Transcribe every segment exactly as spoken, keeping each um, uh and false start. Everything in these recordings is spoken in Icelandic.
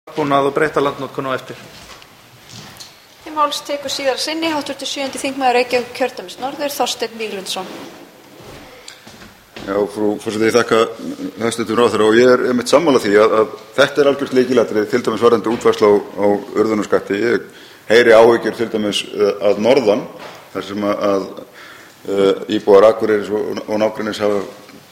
landbúnað og breyta landnotkun á eftir. Til máls tekur síðar sinni háttvirtur sjöundi þingmaður Reykjavík kjördæmis norður Þorsteinn Víglundsson. Já, frú forseti, ég þakka hæstv. Ráðherra og ég er einmitt sammála því að, að þetta er algjört lykilatriði, til dæmis varðandi útfærslu á, á urðunarskatti. Ég heyri áhyggjur til dæmis að norðan, þar sem að, að uh, íbúar Akureyris og, og nágrennis hafa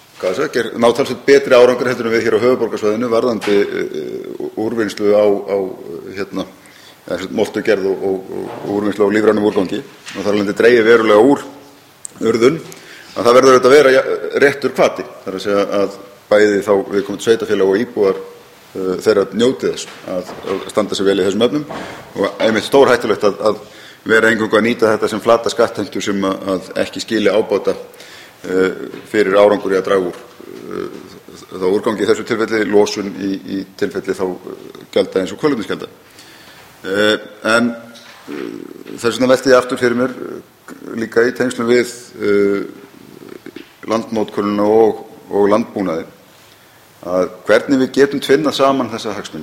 ná talsvert betri árangur heldur en við hér á höfuðborgarsvæðinu varðandi uh, úrvinnslu á, á hérna, moltugerð og, og, og úrvinnslu á lífrænum úrgangi og þar alveg dreigi verulega úr urðun, að það verður auðvitað að vera réttur hvati, þar að segja að bæði þá viðkomandi sveitarfélag og íbúar uh, þeirra njóti þess að, að standa sig vel í þessum efnum og einmitt stórhættulegt að, að vera eingöngu að nýta þetta sem flata skattheimtu sem að, að ekki skili ábóta uh, fyrir árangur í að draga úr uh, þá úrgangi í þessu tilfelli, losun í, í tilfelli þá gjalda eins og kolefnisgjalda. Uh, en uh, þess vegna velti ég aftur fyrir mér uh, líka í tengslum við uh, landnotkunina og, og landbúnaði að hvernig við getum tvinnað saman þessa hagsmuni.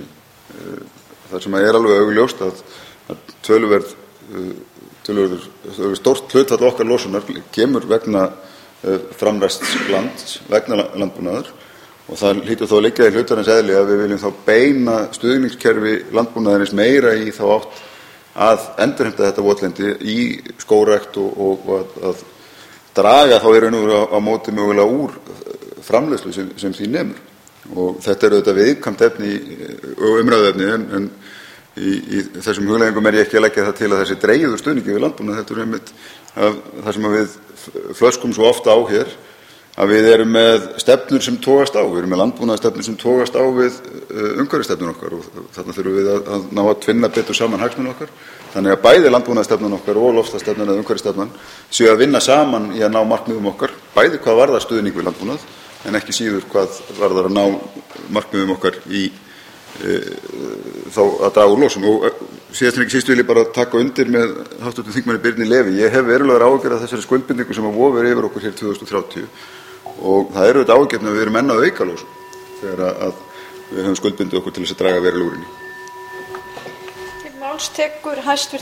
Það sem er alveg augljóst að, að töluverð, töluverð, töluverð stórt hlutfall okkar losunar kemur vegna framræsts lands, vegna landbúnaðar og það hlýtur þó að liggja í hlutarins eðli að við viljum þá beina stuðningskerfi landbúnaðarins meira í þá átt að endurheimta þetta votlendi í skógrækt og, og, og að, að draga þá í raun og veru á, á móti mögulega úr framleiðslu sem, sem því nemur. Og þetta er auðvitað viðkvæmt efni og umræðuefni en, en í, í þessum hugleggingum er ég ekki að leggja það til að þessi dreigiður stuðningi við landbúnað. Þetta er einmitt það sem við flöskum svo ofta á hér, að við erum með stefnur sem togast á. Við erum með landbúnaðarstefnur sem togast á við umhverfisstefnur okkar og þarna þurfum við að, að ná að tvinna betur saman hagsmuni okkar. Þannig að bæði landbúnaðarstefnan okkar og loftslagsstefnan eða umhverfisstefnan séu að vinna saman í að ná markmiðum okkar, bæði hvað varðar stuðning við landbúnað, en ekki síður hvað varðar að ná markmiðum okkar í e, þá að draga úr losun. Og síðast en ekki síst vil ég bara taka undir með háttvirtum þingmanni Birni Leví. Ég hef verulegar áhyggjur af þessari skuldbindingu sem að vofir yfir okkur hér tvö þúsund og þrjátíu og það eru þetta áhyggjur að við erum enn að auka losun þegar að við höfum skuldbindið okkur til þess að draga verulega úr henni. Til máls tekur hæstv.